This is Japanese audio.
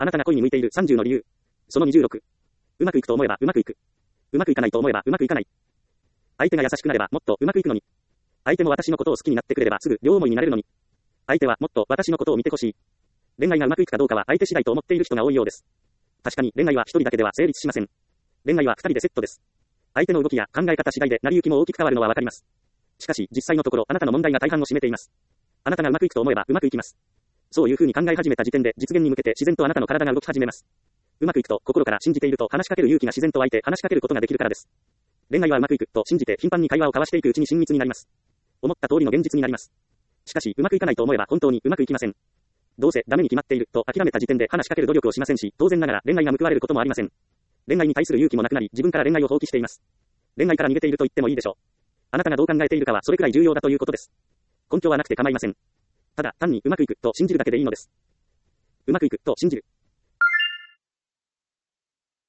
あなたが恋に向いている30の理由。その26。うまくいくと思えばうまくいく。うまくいかないと思えばうまくいかない。相手が優しくなればもっとうまくいくのに。相手も私のことを好きになってくれればすぐ両思いになれるのに。相手はもっと私のことを見てほしい。恋愛がうまくいくかどうかは相手次第と思っている人が多いようです。確かに恋愛は一人だけでは成立しません。恋愛は二人でセットです。相手の動きや考え方次第で成り行きも大きく変わるのはわかります。しかし実際のところあなたの問題が大半を占めています。あなたがうまくいくと思えばうまくいきます。そういう風に考え始めた時点で実現に向けて自然とあなたの体が動き始めます。うまくいくと心から信じていると話しかける勇気が自然と湧いて話しかけることができるからです。恋愛はうまくいくと信じて頻繁に会話を交わしていくうちに親密になります。思った通りの現実になります。しかしうまくいかないと思えば本当にうまくいきません。どうせダメに決まっていると諦めた時点で話しかける努力をしませんし、当然ながら恋愛が報われることもありません。恋愛に対する勇気もなくなり、自分から恋愛を放棄しています。恋愛から逃げていると言ってもいいでしょう。あなたがどう考えているかはそれくらい重要だということです。根拠はなくて構いません。ただ単にうまくいくと信じるだけでいいのです。うまくいくと信じる。